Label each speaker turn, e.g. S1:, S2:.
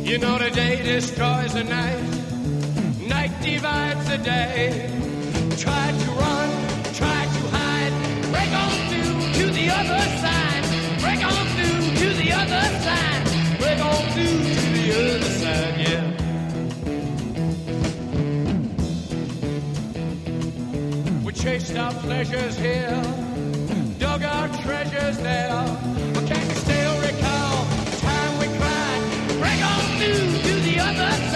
S1: You know the day destroys the night, night divides the day. Try to run, try to hide, break on through to the other side, break on through to the other side, break on through to the other side, yeah. We chased our pleasures here, dug our treasures there, but can you still recall the time we cried, break on through to the other side?